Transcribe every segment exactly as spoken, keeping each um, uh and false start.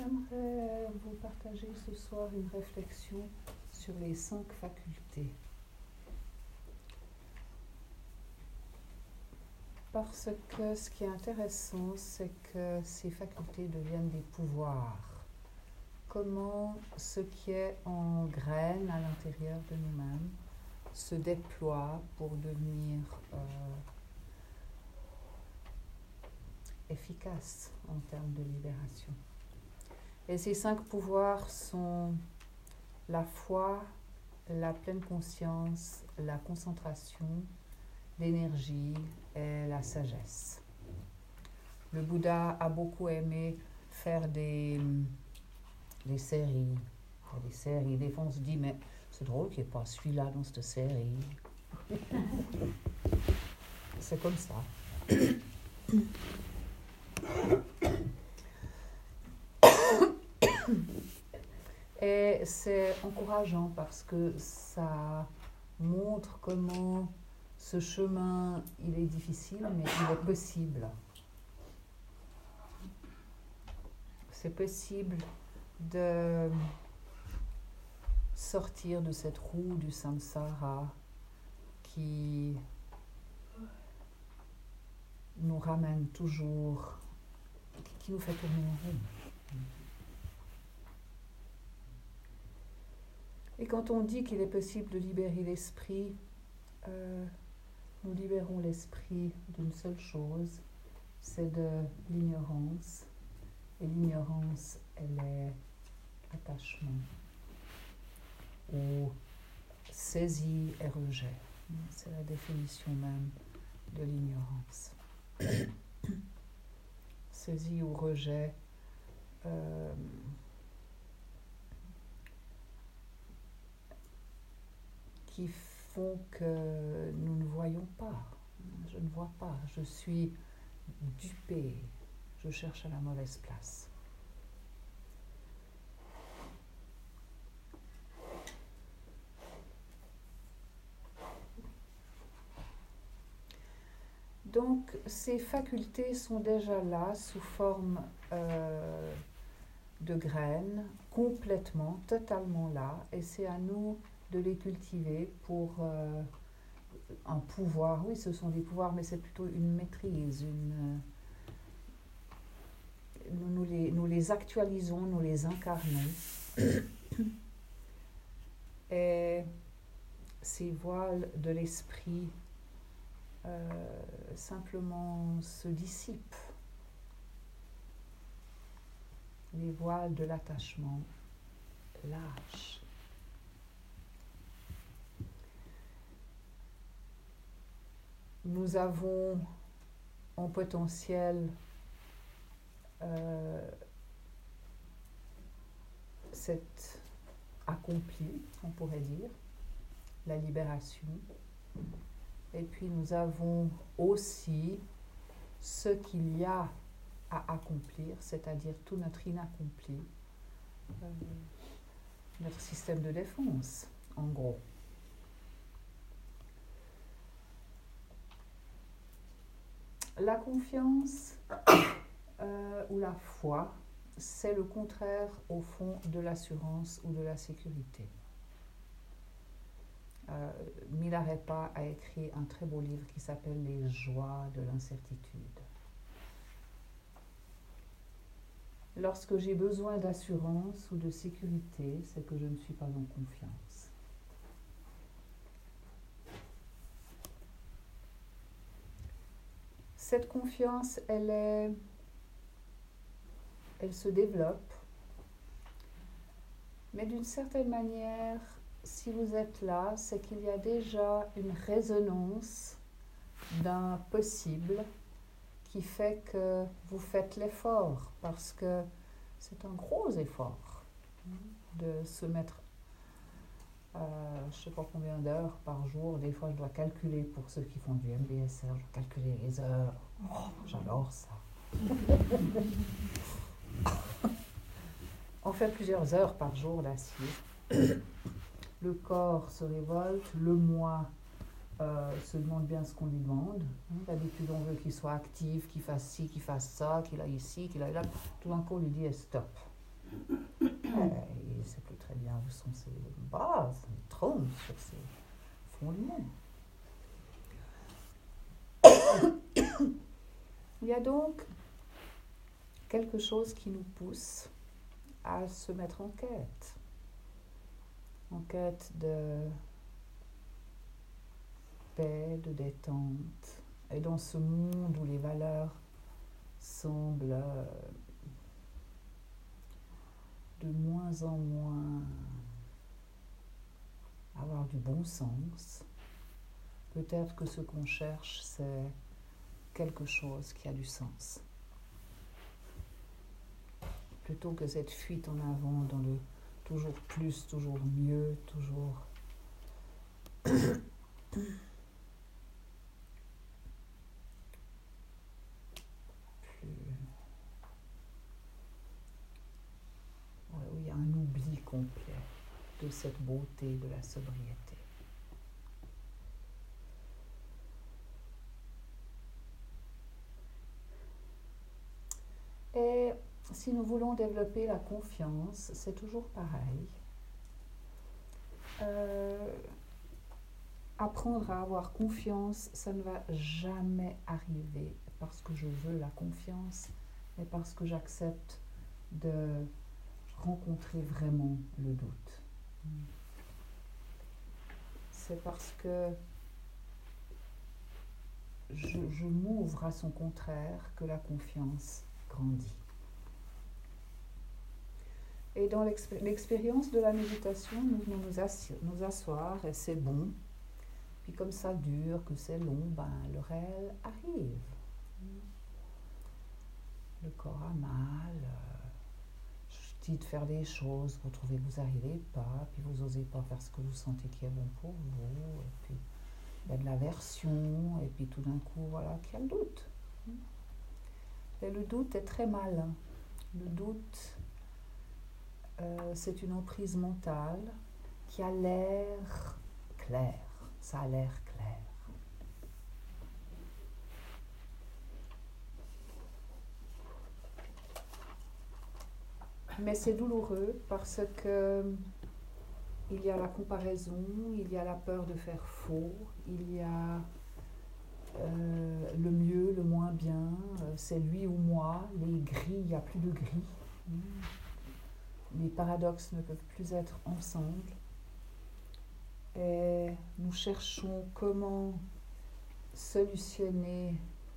j'aimerais vous partager ce soir une réflexion sur les cinq facultés. Parce que ce qui est intéressant, c'est que ces facultés deviennent des pouvoirs. Comment ce qui est en graine à l'intérieur de nous-mêmes se déploie pour devenir euh, efficace en termes de libération. Et ces cinq pouvoirs sont la foi, la pleine conscience, la concentration, l'énergie et la sagesse. Le Bouddha a beaucoup aimé faire des, des séries. Des séries. Des fois, on se dit, mais c'est drôle qu'il n'y ait pas celui-là dans cette série. C'est comme ça. Et c'est encourageant parce que ça montre comment ce chemin, il est difficile, mais il est possible. C'est possible de sortir de cette roue du samsara qui nous ramène toujours, qui nous fait tourner en rond. Et quand on dit qu'il est possible de libérer l'esprit, euh, nous libérons l'esprit d'une seule chose, c'est de l'ignorance. Et l'ignorance, elle est attachement ou saisie et rejet. C'est la définition même de l'ignorance. Saisie ou rejet euh, qui font que nous ne voyons pas. Je ne vois pas. Je suis dupée. Je cherche à la mauvaise place. Donc, ces facultés sont déjà là sous forme euh, de graines, complètement, totalement là, et c'est à nous de les cultiver pour euh, un pouvoir. Oui, ce sont des pouvoirs, mais c'est plutôt une maîtrise. Une, nous, nous, les, nous les actualisons, nous les incarnons. Et ces voiles de l'esprit euh, simplement se dissipent. Les voiles de l'attachement lâchent. Nous avons en potentiel euh, cette accompli, on pourrait dire, la libération. Et puis nous avons aussi ce qu'il y a à accomplir, c'est-à-dire tout notre inaccompli, euh, notre système de défense, en gros. La confiance euh, ou la foi, c'est le contraire, au fond, de l'assurance ou de la sécurité. Euh, Milarepa a écrit un très beau livre qui s'appelle « Les joies de l'incertitude ». Lorsque j'ai besoin d'assurance ou de sécurité, c'est que je ne suis pas en confiance. Cette confiance, elle est, elle se développe, mais d'une certaine manière, si vous êtes là, c'est qu'il y a déjà une résonance d'un possible qui fait que vous faites l'effort, parce que c'est un gros effort de se mettre, euh, je ne sais pas combien d'heures par jour. Des fois, je dois calculer pour ceux qui font du M B S R, je dois calculer les heures. Oh, j'adore ça. On fait plusieurs heures par jour d'assiette. Le corps se révolte, le moi euh, se demande bien ce qu'on lui demande. D'habitude, on veut qu'il soit actif, qu'il fasse ci, qu'il fasse ça, qu'il aille ici, qu'il aille là. Tout d'un coup, on lui dit eh, stop. Et il sait plus très bien où sont ses bases, il trône sur ses fondements. Il y a donc quelque chose qui nous pousse à se mettre en quête, en quête de paix, de détente, et dans ce monde où les valeurs semblent euh, de moins en moins avoir du bon sens, peut-être que ce qu'on cherche, c'est quelque chose qui a du sens. Plutôt que cette fuite en avant dans le toujours plus, toujours mieux, toujours plus, ouais, où il y a un oubli complet de cette beauté de la sobriété. Et si nous voulons développer la confiance, c'est toujours pareil. Euh, apprendre à avoir confiance, ça ne va jamais arriver parce que je veux la confiance, mais parce que j'accepte de rencontrer vraiment le doute. C'est parce que je, je m'ouvre à son contraire que la confiance grandit. Et dans l'expé- l'expérience de la méditation, nous venons nous, assi- nous asseoir et c'est bon. Puis comme ça dure, que c'est long, ben, le réel arrive. Le corps a mal, euh, je dis de faire des choses, vous trouvez que vous n'arrivez pas, puis vous n'osez pas faire ce que vous sentez qui est bon pour vous, et puis il y a de l'aversion, et puis tout d'un coup, voilà, qu'il y a le doute. Et le doute est très malin. Le doute, euh, c'est une emprise mentale qui a l'air clair. Ça a l'air clair. Mais c'est douloureux parce que il y a la comparaison, il y a la peur de faire faux, il y a euh, le mieux, le moins bien, euh, c'est lui ou moi, les gris, il n'y a plus de gris. Les paradoxes ne peuvent plus être ensemble. Et nous cherchons comment solutionner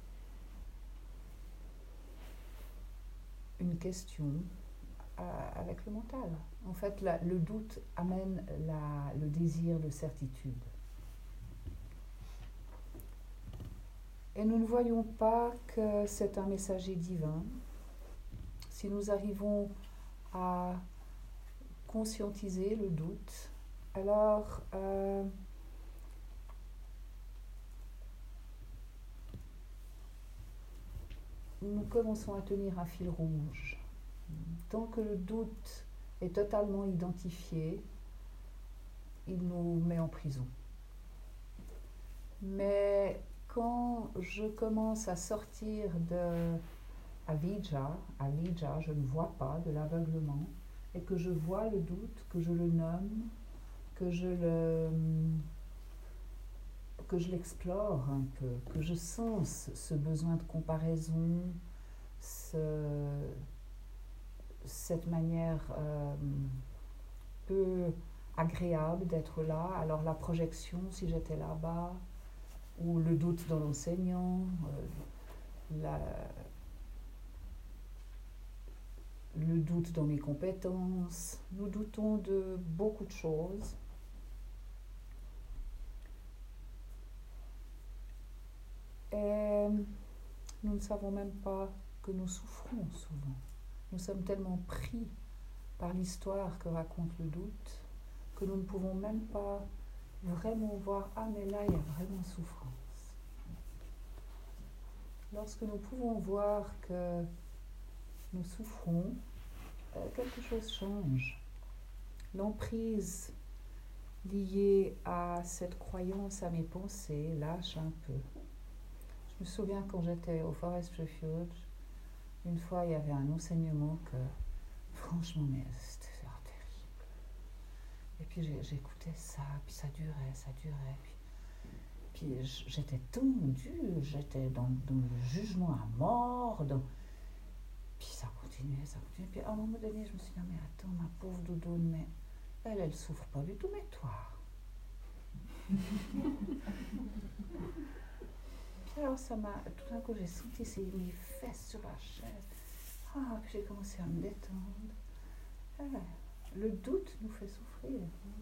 une question euh, avec le mental. En fait, la, le doute amène la, le désir de certitude. Et nous ne voyons pas que c'est un messager divin. Si nous arrivons à conscientiser le doute, alors euh, nous commençons à tenir un fil rouge. Tant que le doute est totalement identifié, il nous met en prison. Mais quand je commence à sortir de avijja, avijja, je ne vois pas, de l'aveuglement, et que je vois le doute, que je le nomme, que je le que je l'explore un peu, que je sens ce besoin de comparaison, ce, cette manière euh, peu agréable d'être là. Alors la projection, si j'étais là-bas, ou le doute dans l'enseignant, euh, la, le doute dans mes compétences. Nous doutons de beaucoup de choses. Et nous ne savons même pas que nous souffrons souvent. Nous sommes tellement pris par l'histoire que raconte le doute que nous ne pouvons même pas vraiment voir « Ah, mais là, il y a vraiment souffrance ». Lorsque nous pouvons voir que nous souffrons, euh, quelque chose change. L'emprise liée à cette croyance, à mes pensées, lâche un peu. Je me souviens quand j'étais au Forest Refuge, une fois il y avait un enseignement que franchement, mais c'était oh, terrible. Et puis j'ai, j'écoutais ça, puis ça durait, ça durait. Puis, puis j'étais tendue, j'étais dans, dans le jugement à mort. Dans... Puis ça continuait, ça continuait. Puis à un moment donné, je me suis dit, non, mais attends, ma pauvre doudoune, mais elle, elle souffre pas du tout, mais toi. Puis alors ça m'a, tout d'un coup j'ai senti ces, mes fesses sur la chaise. Ah, puis j'ai commencé à me détendre. Ah, le doute nous fait souffrir.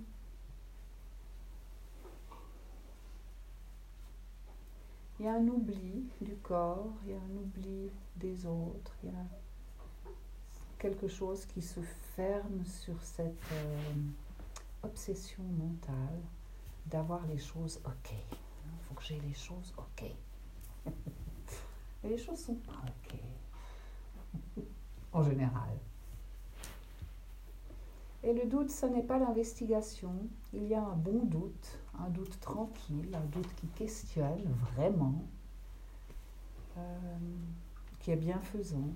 Il y a un oubli du corps, il y a un oubli des autres, il y a quelque chose qui se ferme sur cette euh, obsession mentale d'avoir les choses ok. Il faut que j'ai les choses ok. Et les choses sont pas ok. En général. Et le doute, ce n'est pas l'investigation. Il y a un bon doute, un doute tranquille, un doute qui questionne vraiment, euh, qui est bienfaisant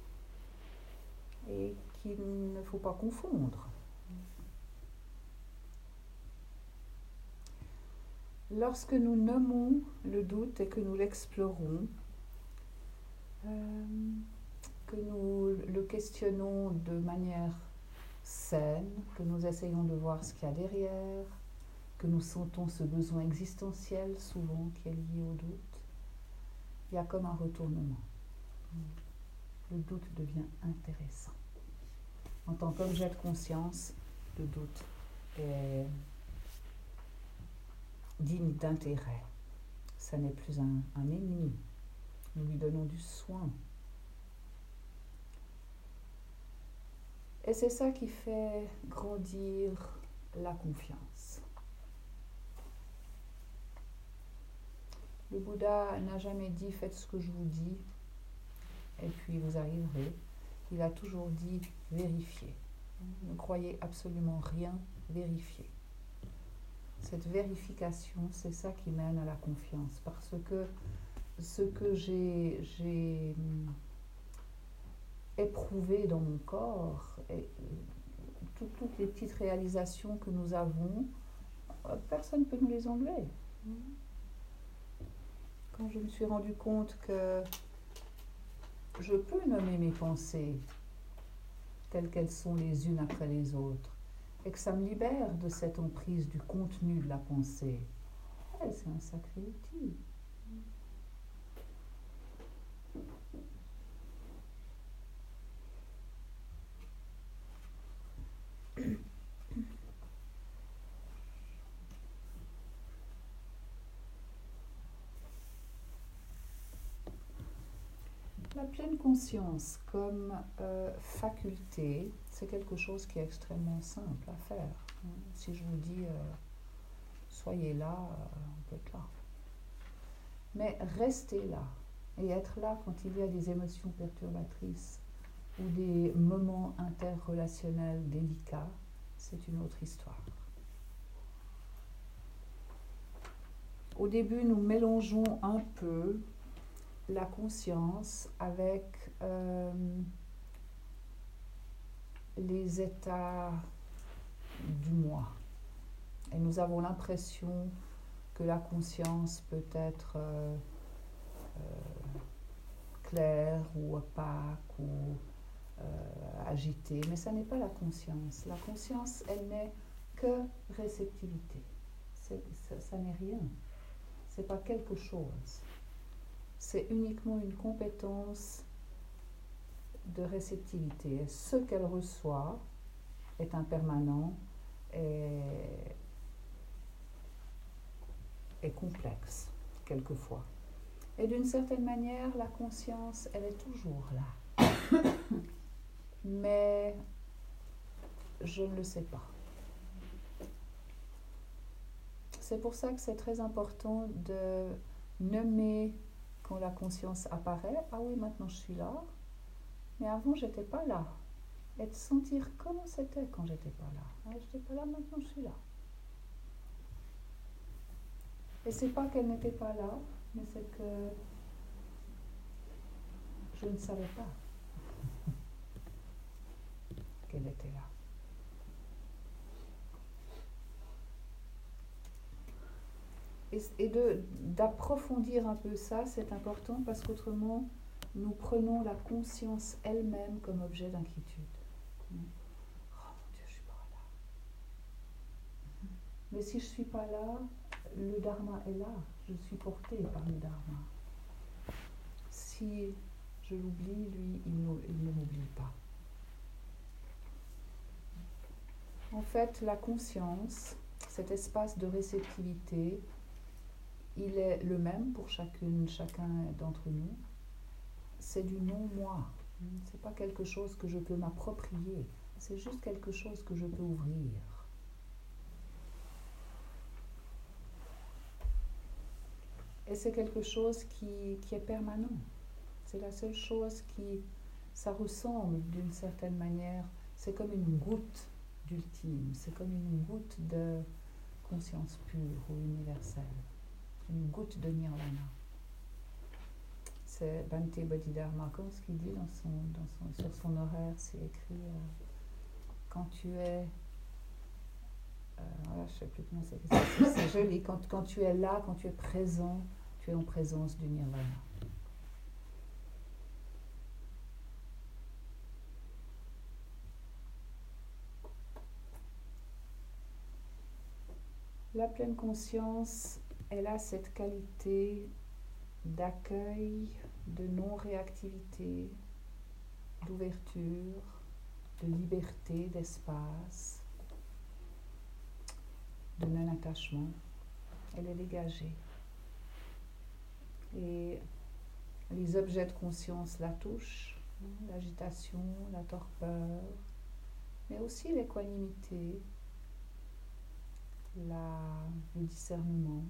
et qu'il ne faut pas confondre. Lorsque nous nommons le doute et que nous l'explorons, euh, que nous le questionnons de manière saine, que nous essayons de voir ce qu'il y a derrière, que nous sentons ce besoin existentiel souvent qui est lié au doute, il y a comme un retournement. Le doute devient intéressant. En tant qu'objet de conscience, le doute est digne d'intérêt. Ça n'est plus un, un ennemi. Nous lui donnons du soin. Et c'est ça qui fait grandir la confiance. Le Bouddha n'a jamais dit « faites ce que je vous dis et puis vous arriverez ». Il a toujours dit « vérifiez ». Ne croyez absolument rien, vérifiez. Cette vérification, c'est ça qui mène à la confiance. Parce que ce que j'ai, j'ai éprouvé dans mon corps, et tout, toutes les petites réalisations que nous avons, personne ne peut nous les enlever. Quand je me suis rendu compte que je peux nommer mes pensées telles qu'elles sont les unes après les autres, et que ça me libère de cette emprise du contenu de la pensée, ouais, c'est un sacré outil. La pleine conscience comme euh, faculté, c'est quelque chose qui est extrêmement simple à faire. Si je vous dis euh, soyez là, euh, on peut être là. Mais rester là et être là quand il y a des émotions perturbatrices ou des moments interrelationnels délicats, c'est une autre histoire. Au début, nous mélangeons un peu la conscience avec euh, les états du moi. Et nous avons l'impression que la conscience peut être euh, euh, claire ou opaque ou euh, agitée, mais ça n'est pas la conscience. La conscience, elle n'est que réceptivité. C'est, ça, ça n'est rien. C'est pas quelque chose. C'est uniquement une compétence de réceptivité. Et ce qu'elle reçoit est impermanent et est complexe, quelquefois. Et d'une certaine manière, la conscience, elle est toujours là. Mais je ne le sais pas. C'est pour ça que c'est très important de nommer quand la conscience apparaît, ah oui, maintenant je suis là, mais avant j'étais pas là. Et de sentir comment c'était quand j'étais pas là. Ah, j'étais pas là, maintenant je suis là. Et c'est pas qu'elle n'était pas là, mais c'est que je ne savais pas. qu'elle était là. Et, et de, d'approfondir un peu ça, c'est important parce qu'autrement, nous prenons la conscience elle-même comme objet d'inquiétude. Oh mon Dieu, je suis pas là. Mais si je suis pas là, le dharma est là. Je suis portée par le dharma. Si je l'oublie, lui, il ne, il ne m'oublie pas. En fait, la conscience, cet espace de réceptivité, il est le même pour chacune, chacun d'entre nous. C'est du non-moi. C'est pas quelque chose que je peux m'approprier. C'est juste quelque chose que je peux ouvrir. Et c'est quelque chose qui, qui est permanent. C'est la seule chose qui, ça ressemble d'une certaine manière, c'est comme une goutte d'ultime, c'est comme une goutte de conscience pure ou universelle, une goutte de nirvana. C'est Bhante Bodhidharma, comme ce qu'il dit dans son, dans son, sur son horaire, c'est écrit euh, quand tu es, euh, voilà, je ne sais plus comment c'est, c'est, c'est joli, quand, quand tu es là, quand tu es présent, tu es en présence du nirvana. La pleine conscience, elle a cette qualité d'accueil, de non-réactivité, d'ouverture, de liberté, d'espace, de non-attachement. Elle est dégagée. Et les objets de conscience la touchent, l'agitation, la torpeur, mais aussi l'équanimité, la, le discernement.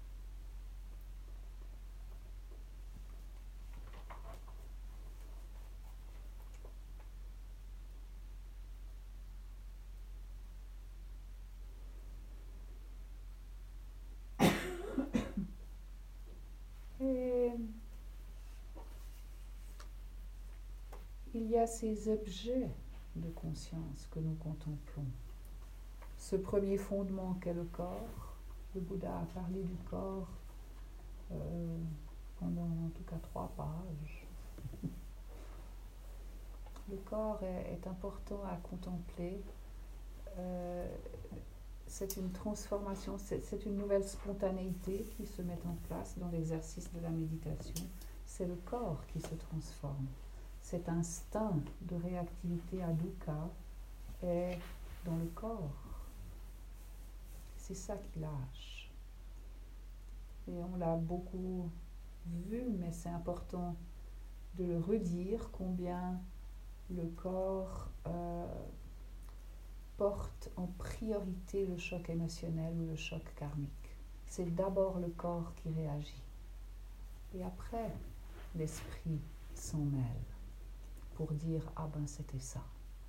Et il y a ces objets de conscience que nous contemplons. Ce premier fondement qu'est le corps, le Bouddha a parlé du corps euh, pendant en tout cas trois pages. Le corps est, est important à contempler. Euh, c'est une transformation, c'est, c'est une nouvelle spontanéité qui se met en place dans l'exercice de la méditation. C'est le corps qui se transforme. Cet instinct de réactivité à dukkha est dans le corps. C'est ça qui lâche. Et on l'a beaucoup vu, mais c'est important de le redire, combien le corps euh, porte en priorité le choc émotionnel ou le choc karmique. C'est d'abord le corps qui réagit. Et après, l'esprit s'en mêle pour dire « Ah ben, c'était ça ».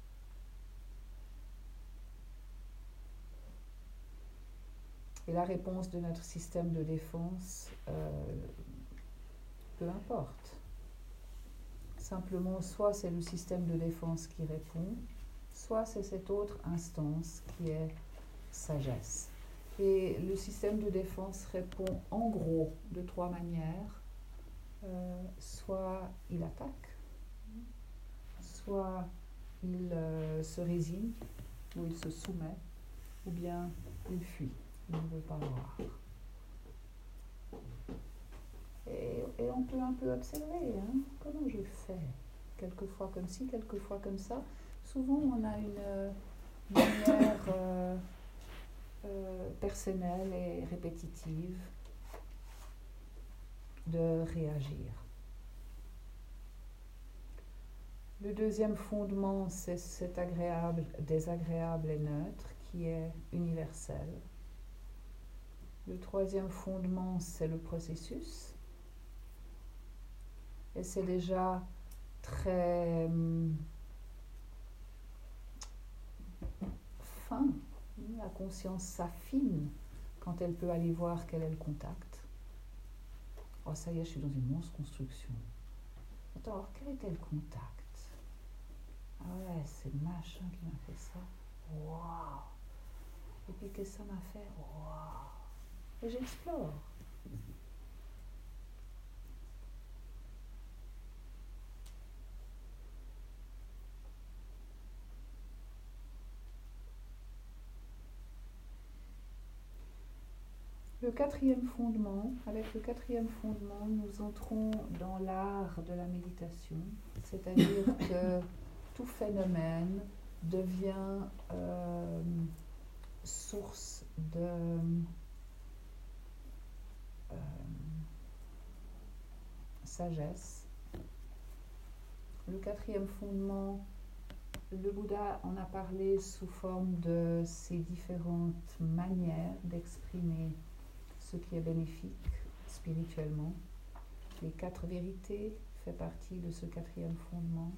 Et la réponse de notre système de défense, euh, peu importe. Simplement, soit c'est le système de défense qui répond, soit c'est cette autre instance qui est sagesse. Et le système de défense répond en gros de trois manières. Euh, soit il attaque, soit il euh, se résigne, ou il se soumet, ou bien il fuit. Il ne veut pas voir. Et, et on peut un peu observer, hein, comment je fais. Quelquefois comme ci, quelquefois comme ça. Souvent, on a une manière euh, euh, personnelle et répétitive de réagir. Le deuxième fondement, c'est cet agréable, désagréable et neutre qui est universel. Le troisième fondement, c'est le processus. Et c'est déjà très hum, fin. La conscience s'affine quand elle peut aller voir quel est le contact. Oh, ça y est, je suis dans une monstre construction. Attends, alors quel était le contact? Ah ouais, c'est le machin qui m'a fait ça. Waouh! Et puis qu'est-ce que ça m'a fait? Waouh! Et j'explore. Le quatrième fondement, avec le quatrième fondement, nous entrons dans l'art de la méditation, c'est-à-dire que tout phénomène devient euh, source de euh, sagesse. Le quatrième fondement, le Bouddha en a parlé sous forme de ces différentes manières d'exprimer ce qui est bénéfique spirituellement. Les quatre vérités fait partie de ce quatrième fondement.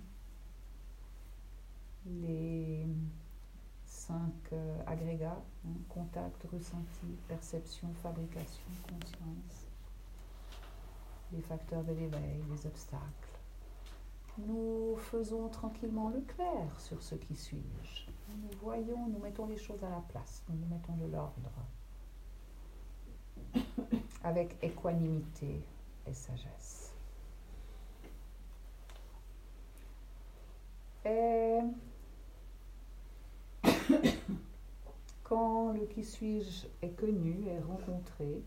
Les cinq euh, agrégats, hein, contact, ressenti, perception, fabrication, conscience, les facteurs de l'éveil, les obstacles. Nous faisons tranquillement le clair sur ce qui suis-je. Nous voyons, nous mettons les choses à la place, nous mettons de l'ordre, avec équanimité et sagesse. Et quand le qui suis-je est connu, est rencontré,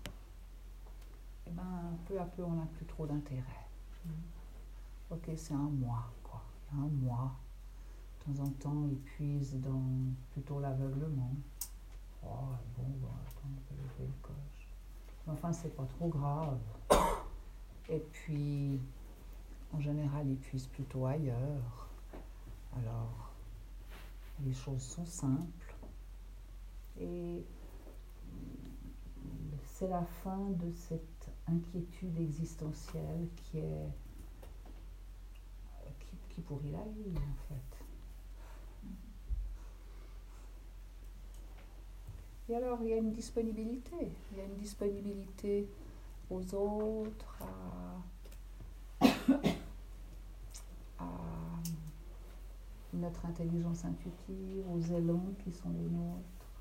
eh ben, peu à peu on n'a plus trop d'intérêt. Mm. Ok, c'est un moi, quoi. Il y a un moi. De temps en temps, il puise dans plutôt l'aveuglement. Oh, bon, bon, attends, on peut lever le coche. Mais enfin, c'est pas trop grave. Et puis, en général, il puise plutôt ailleurs. Alors, les choses sont simples. Et c'est la fin de cette inquiétude existentielle qui est qui, qui pourrit la vie, en fait. Et alors, il y a une disponibilité. Il y a une disponibilité aux autres, à, à notre intelligence intuitive, aux élans qui sont les nôtres.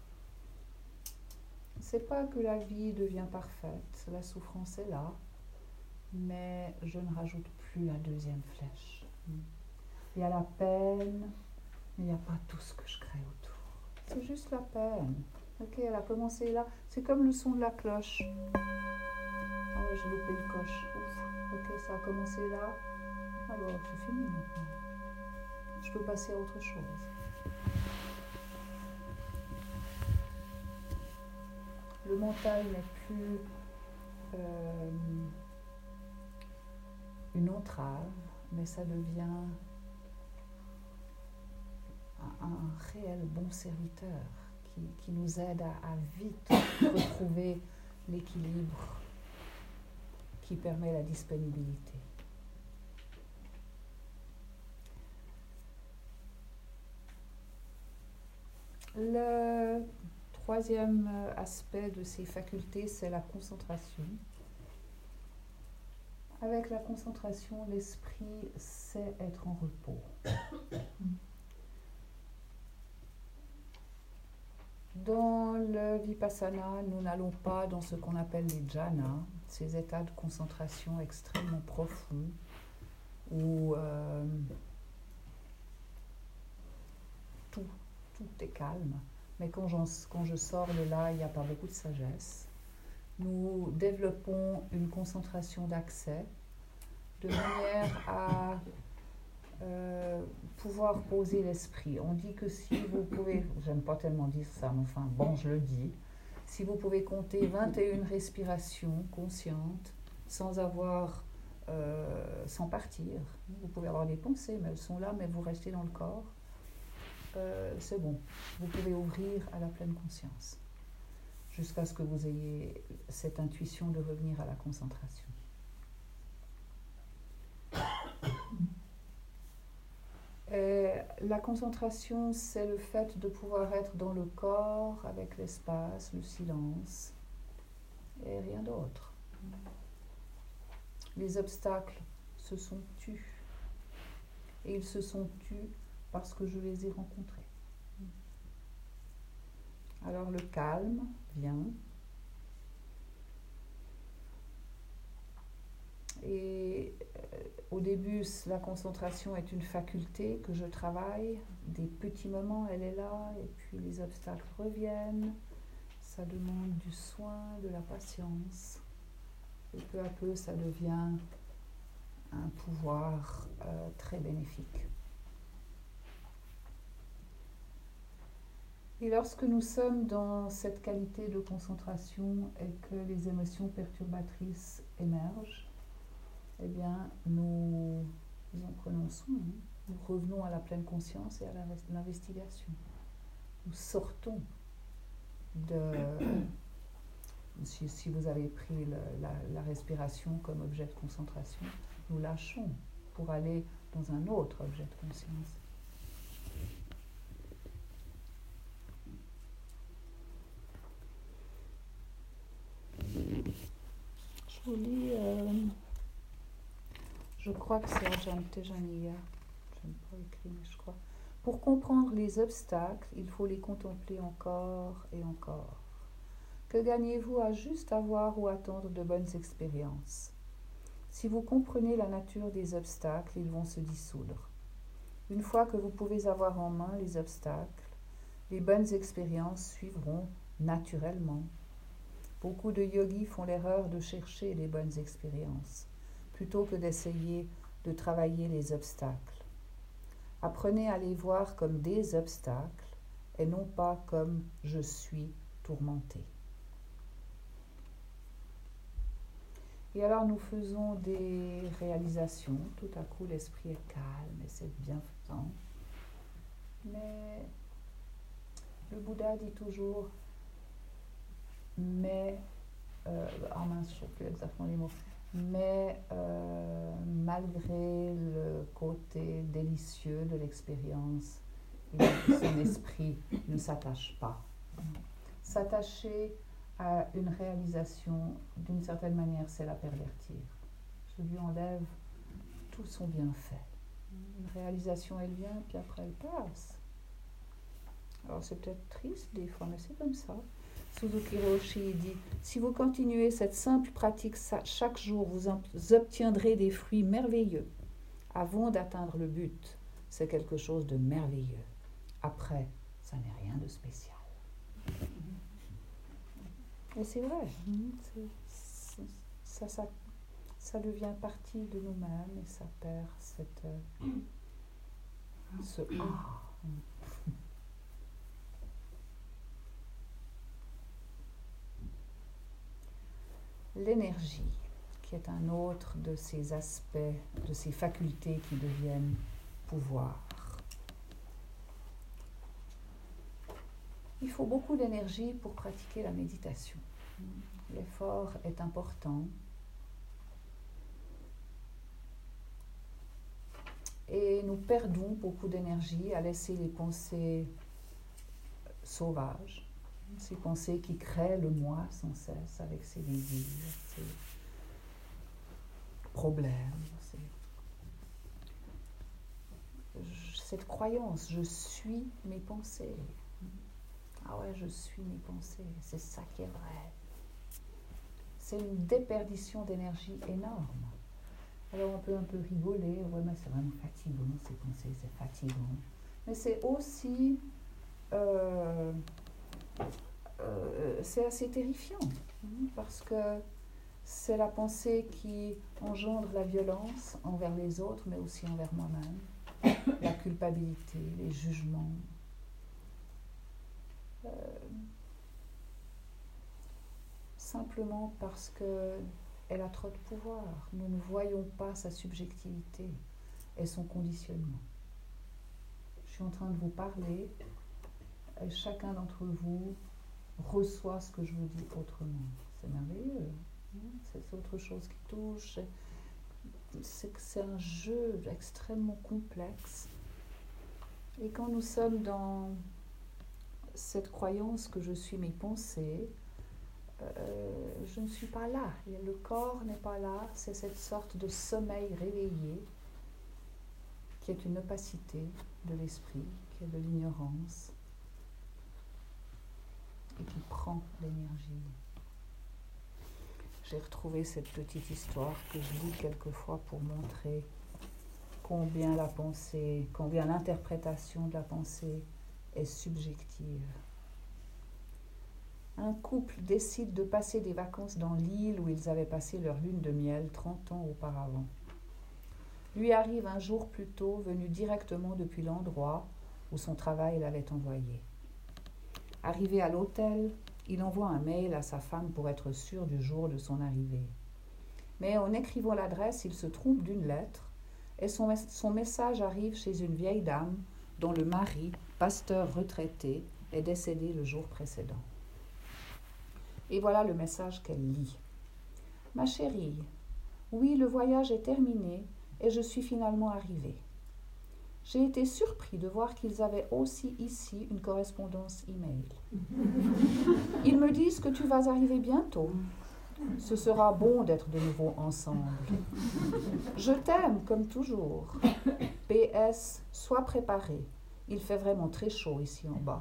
C'est pas que la vie devient parfaite, la souffrance est là, mais je ne rajoute plus la deuxième flèche. Il y a la peine, mais il n'y a pas tout ce que je crée autour. C'est juste la peine. Ok, elle a commencé là. C'est comme le son de la cloche. Ah ouais, j'ai loupé le coche. Ouf. Ok, ça a commencé là. Alors, c'est fini maintenant. Je peux passer à autre chose. Le mental n'est plus euh, une entrave, mais ça devient un, un réel bon serviteur qui, qui nous aide à, à vite retrouver l'équilibre qui permet la disponibilité. Le troisième aspect de ces facultés, c'est la concentration. Avec la concentration, l'esprit sait être en repos. Dans le Vipassana, nous n'allons pas dans ce qu'on appelle les jhanas, ces états de concentration extrêmement profonds, où euh, tout, tout est calme. Mais quand, quand je sors de là, il n'y a pas beaucoup de sagesse. Nous développons une concentration d'accès de manière à euh, pouvoir poser l'esprit. On dit que si vous pouvez, j'aime pas tellement dire ça, mais enfin bon, je le dis, si vous pouvez compter vingt et une respirations conscientes sans avoir, euh, sans partir, vous pouvez avoir des pensées, mais elles sont là, mais vous restez dans le corps, euh, c'est bon. Vous pouvez ouvrir à la pleine conscience jusqu'à ce que vous ayez cette intuition de revenir à la concentration. Et la concentration, c'est le fait de pouvoir être dans le corps, avec l'espace, le silence, et rien d'autre. Les obstacles se sont tus. et ils se sont tus parce que je les ai rencontrés. Alors le calme vient. Et euh, au début, la concentration est une faculté que je travaille. Des petits moments, elle est là, et puis les obstacles reviennent. Ça demande du soin, de la patience. Et peu à peu, ça devient un pouvoir euh, très bénéfique. Et lorsque nous sommes dans cette qualité de concentration et que les émotions perturbatrices émergent, eh bien, nous, nous en prenons soin. Hein. Nous revenons à la pleine conscience et à l'investigation. Nous sortons de... Si, si vous avez pris le, la, la respiration comme objet de concentration, nous lâchons pour aller dans un autre objet de conscience. Je vous lis, euh, je crois que c'est Ajahn Tejaniya, je n'ai pas écrit, mais je crois. Pour comprendre les obstacles, il faut les contempler encore et encore. Que gagnez-vous à juste avoir ou attendre de bonnes expériences? Si vous comprenez la nature des obstacles, ils vont se dissoudre. Une fois que vous pouvez avoir en main les obstacles, les bonnes expériences suivront naturellement. Beaucoup de yogis font l'erreur de chercher les bonnes expériences, plutôt que d'essayer de travailler les obstacles. Apprenez à les voir comme des obstacles et non pas comme « je suis tourmenté ». Et alors nous faisons des réalisations, tout à coup l'esprit est calme et c'est bienfaisant. Mais le Bouddha dit toujours, mais, euh, ah mince, je ne sais plus exactement les mots, mais euh, malgré le côté délicieux de l'expérience, son esprit ne s'attache pas. S'attacher à une réalisation, d'une certaine manière, c'est la pervertir. Je lui enlève tout son bienfait. Une réalisation, elle vient, puis après, elle passe. Alors, c'est peut-être triste des fois, mais c'est comme ça. Suzuki Roshi dit, si vous continuez cette simple pratique chaque jour, vous obtiendrez des fruits merveilleux. Avant d'atteindre le but, c'est quelque chose de merveilleux. Après, ça n'est rien de spécial. Et c'est vrai, c'est, c'est, ça, ça, ça devient partie de nous-mêmes et ça perd cette, euh, ce ah. L'énergie, qui est un autre de ces aspects, de ces facultés qui deviennent pouvoir. Il faut beaucoup d'énergie pour pratiquer la méditation. L'effort est important. Et nous perdons beaucoup d'énergie à laisser les pensées sauvages, ces pensées qui créent le moi sans cesse avec ses désirs, ses problèmes, ses... cette croyance, je suis mes pensées. Ah ouais, je suis mes pensées, c'est ça qui est vrai. C'est une déperdition d'énergie énorme. Alors on peut un peu rigoler, ouais mais c'est vraiment fatigant, ces pensées, c'est fatigant. Mais c'est aussi, euh, euh, c'est assez terrifiant, hein, parce que c'est la pensée qui engendre la violence envers les autres, mais aussi envers moi-même, la culpabilité, les jugements. Euh, simplement parce qu'elle a trop de pouvoir. Nous ne voyons pas sa subjectivité et son conditionnement. Je suis en train de vous parler et chacun d'entre vous reçoit ce que je vous dis autrement. C'est merveilleux. C'est autre chose qui touche. C'est que c'est un jeu extrêmement complexe. Et quand nous sommes dans cette croyance que je suis mes pensées, euh, je ne suis pas là. Le corps n'est pas là. C'est cette sorte de sommeil réveillé qui est une opacité de l'esprit, qui est de l'ignorance, et qui prend l'énergie. J'ai retrouvé cette petite histoire que je lis quelquefois pour montrer combien la pensée, combien l'interprétation de la pensée est subjective. Un couple décide de passer des vacances dans l'île où ils avaient passé leur lune de miel trente ans auparavant. Lui arrive un jour plus tôt, venu directement depuis l'endroit où son travail l'avait envoyé. Arrivé à l'hôtel, il envoie un mail à sa femme pour être sûr du jour de son arrivée. Mais en écrivant l'adresse, il se trompe d'une lettre et son, son message arrive chez une vieille dame dont le mari, pasteur retraité, est décédé le jour précédent. Et voilà le message qu'elle lit. « Ma chérie, oui, le voyage est terminé et je suis finalement arrivée. J'ai été surpris de voir qu'ils avaient aussi ici une correspondance email. Ils me disent que tu vas arriver bientôt. Ce sera bon d'être de nouveau ensemble. Je t'aime comme toujours. P S, sois préparé. Il fait vraiment très chaud ici en bas. »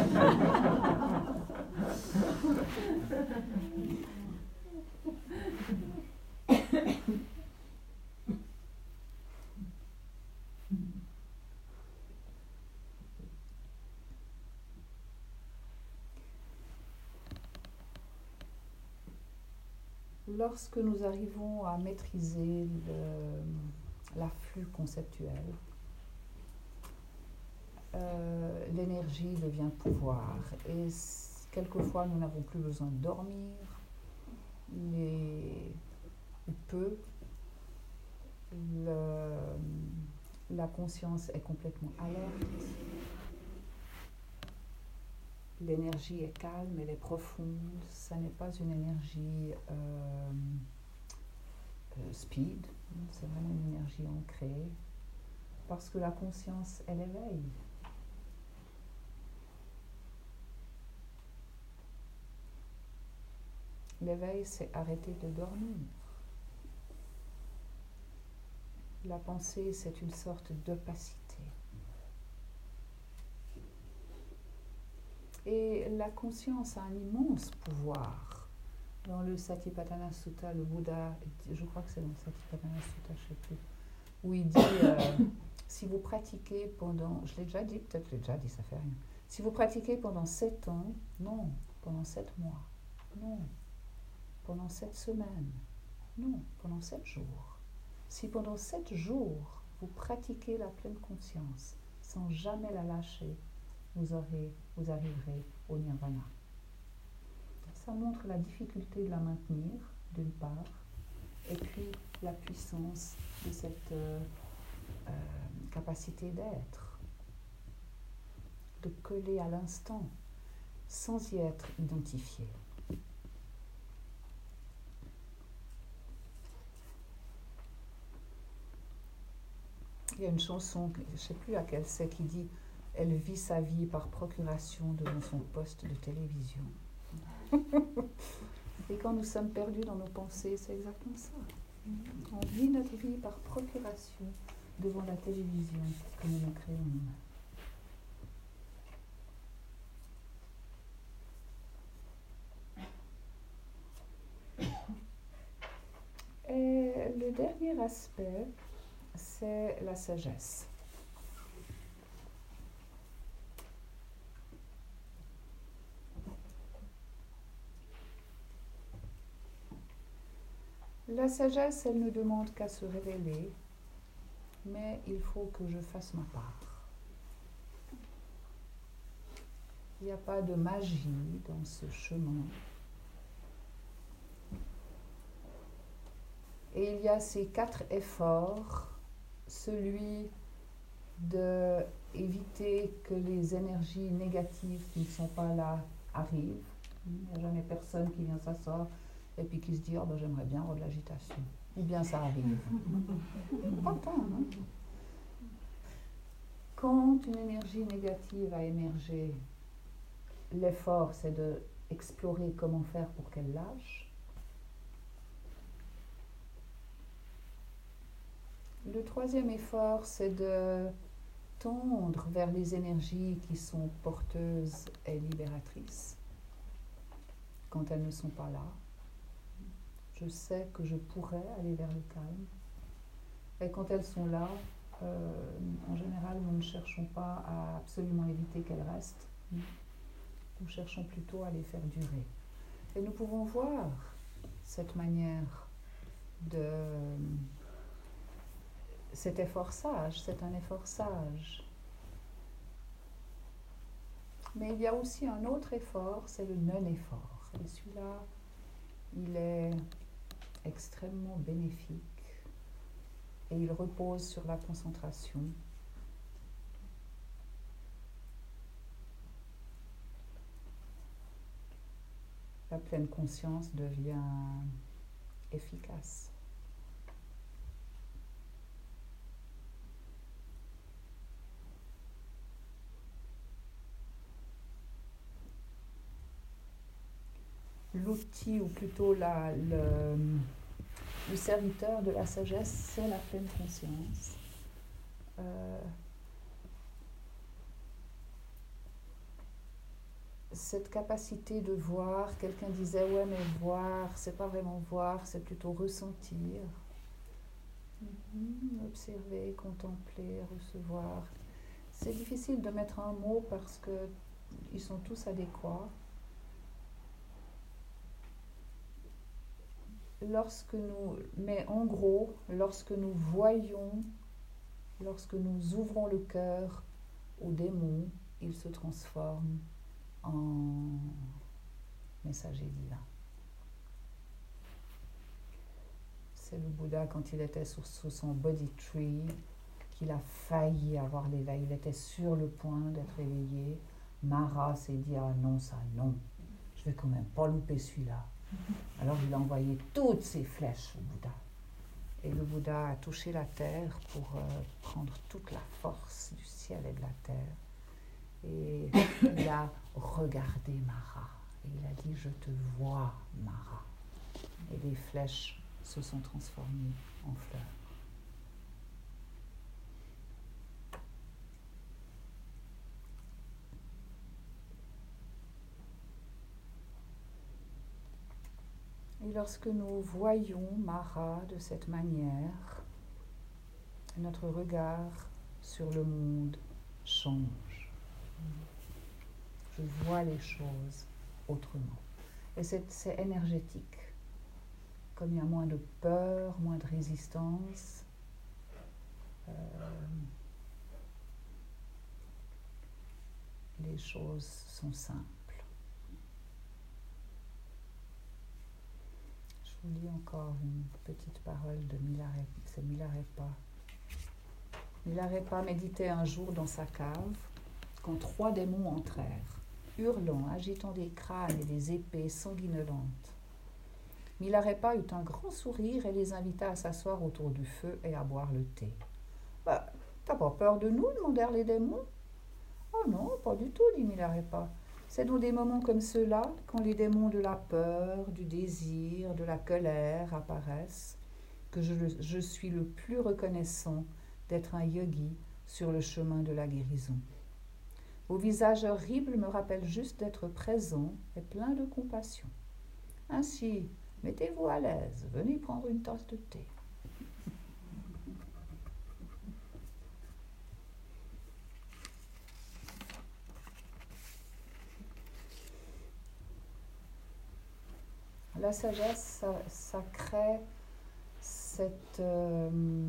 Lorsque nous arrivons à maîtriser le, l'afflux conceptuel, euh, l'énergie devient pouvoir. Et quelquefois, nous n'avons plus besoin de dormir, les, ou peu. Le, la conscience est complètement alerte. L'énergie est calme, elle est profonde. Ça n'est pas une énergie euh, euh, speed, c'est vraiment une énergie ancrée. Parce que la conscience, elle éveille. L'éveil, c'est arrêter de dormir. La pensée, c'est une sorte d'opacité. Et la conscience a un immense pouvoir. Dans le Satipatthana Sutta, le Bouddha, je crois que c'est dans le Satipatthana Sutta, je ne sais plus, où il dit, euh, si vous pratiquez pendant, je l'ai déjà dit, peut-être que je l'ai déjà dit, ça fait rien. Si vous pratiquez pendant sept ans, non, pendant sept mois, non, pendant sept semaines, non, pendant sept jours. Si pendant sept jours, vous pratiquez la pleine conscience, sans jamais la lâcher, vous, aurez, vous arriverez au nirvana. Ça montre la difficulté de la maintenir, d'une part, et puis la puissance de cette euh, euh, capacité d'être, de coller à l'instant, sans y être identifié. Il y a une chanson, je ne sais plus laquelle c'est, qui dit « Elle vit sa vie par procuration devant son poste de télévision. » Et quand nous sommes perdus dans nos pensées, c'est exactement ça. On vit notre vie par procuration devant la télévision que nous nous créons nous-mêmes. Et le dernier aspect, c'est la sagesse. La sagesse, elle ne demande qu'à se révéler, mais il faut que je fasse ma part. Il n'y a pas de magie dans ce chemin. Et il y a ces quatre efforts, celui d'éviter que les énergies négatives qui ne sont pas là arrivent. Il n'y a jamais personne qui vient s'asseoir et puis qui se dit « Oh, ben, j'aimerais bien avoir de l'agitation ». Ou bien ça arrive. Pas tant, hein? Quand une énergie négative a émergé, l'effort, c'est d'explorer comment faire pour qu'elle lâche. le troisième effort, c'est de tendre vers les énergies qui sont porteuses et libératrices quand elles ne sont pas là. Je sais que je pourrais aller vers le calme. Et quand elles sont là, euh, en général, nous ne cherchons pas à absolument éviter qu'elles restent. Nous cherchons plutôt à les faire durer. Et nous pouvons voir cette manière de... Cet effort sage, c'est un effort sage. Mais il y a aussi un autre effort, c'est le non-effort. Et celui-là, il est extrêmement bénéfique et il repose sur la concentration. La pleine conscience devient efficace. L'outil, ou plutôt la, le, le serviteur de la sagesse, c'est la pleine conscience. Euh, cette capacité de voir, quelqu'un disait, ouais, mais voir, c'est pas vraiment voir, c'est plutôt ressentir. Mm-hmm. Observer, contempler, recevoir. C'est difficile de mettre un mot parce que ils sont tous adéquats. Lorsque nous, mais en gros, lorsque nous voyons, lorsque nous ouvrons le cœur au démon, il se transforme en messager divin. C'est le Bouddha quand il était sur, sur son body tree, qu'il a failli avoir l'éveil, il était sur le point d'être éveillé. Mara s'est dit, ah non, ça non, je vais quand même pas louper celui-là. Alors il a envoyé toutes ses flèches au Bouddha. Et le Bouddha a touché la terre pour euh, prendre toute la force du ciel et de la terre. Et il a regardé Mara. Et il a dit, je te vois, Mara. Et les flèches se sont transformées en fleurs. Et lorsque nous voyons Mara de cette manière, notre regard sur le monde change. Je vois les choses autrement. Et c'est, c'est énergétique. Comme il y a moins de peur, moins de résistance, euh, les choses sont simples. Je vous lis encore une petite parole de Milarepa. C'est Milarepa. Milarepa méditait un jour dans sa cave quand trois démons entrèrent, hurlant, agitant des crânes et des épées sanguinolentes. Milarepa eut un grand sourire et les invita à s'asseoir autour du feu et à boire le thé. Bah, « T'as pas peur de nous ?» demandèrent les démons. « Oh non, pas du tout, dit Milarepa. C'est dans des moments comme ceux-là, quand les démons de la peur, du désir, de la colère apparaissent, que je, je suis le plus reconnaissant d'être un yogi sur le chemin de la guérison. Vos visages horribles me rappellent juste d'être présent et plein de compassion. Ainsi, mettez-vous à l'aise, venez prendre une tasse de thé. » La sagesse, ça, ça crée cette, euh,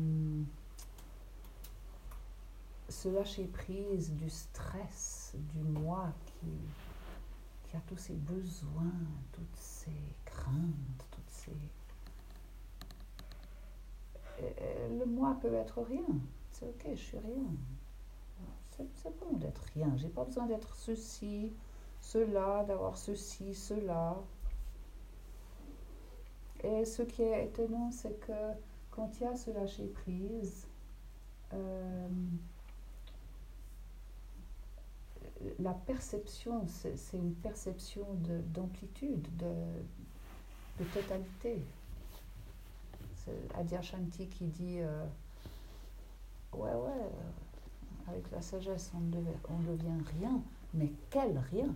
ce lâcher-prise du stress, du moi qui, qui a tous ses besoins, toutes ses craintes, toutes ses... Et le moi peut être rien. C'est ok, je suis rien. C'est, c'est bon d'être rien. J'ai pas besoin d'être ceci, cela, d'avoir ceci, cela. Et ce qui est étonnant, c'est que quand il y a ce lâcher-prise, euh, la perception, c'est, c'est une perception de, d'amplitude, de, de totalité. C'est Adyashanti qui dit euh, ouais, ouais, euh, avec la sagesse, on ne devait, on devient rien, mais quel rien!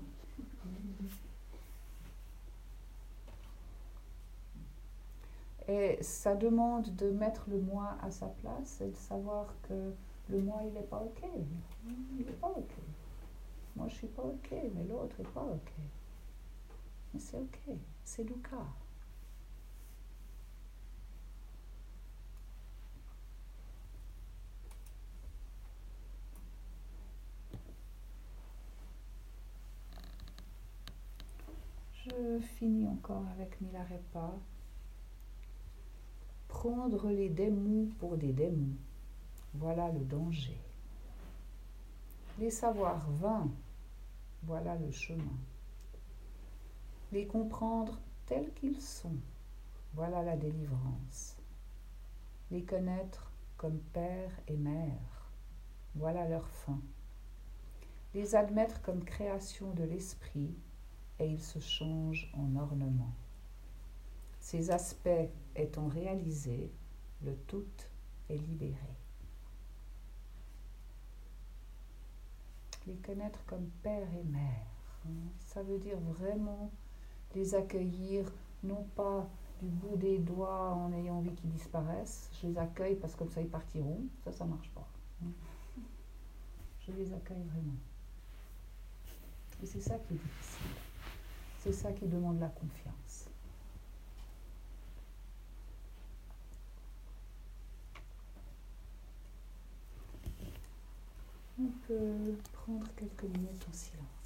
Et ça demande de mettre le moi à sa place et de savoir que le moi, il n'est pas OK. Il n'est pas OK. Moi, je ne suis pas OK, mais l'autre n'est pas OK. Mais c'est OK, c'est Dukkha. Je finis encore avec Milarepa. Prendre les démons pour des démons, voilà le danger. Les savoirs vains, voilà le chemin. Les comprendre tels qu'ils sont, voilà la délivrance. Les connaître comme père et mère, voilà leur fin. Les admettre comme création de l'esprit, et ils se changent en ornement. Ces aspects étant réalisés, le tout est libéré. Les connaître comme père et mère, ça veut dire vraiment les accueillir, non pas du bout des doigts en ayant envie qu'ils disparaissent. Je les accueille parce que comme ça ils partiront. Ça, ça marche pas. Je les accueille vraiment. Et c'est ça qui est difficile. C'est ça qui demande la confiance. On peut prendre quelques minutes en silence.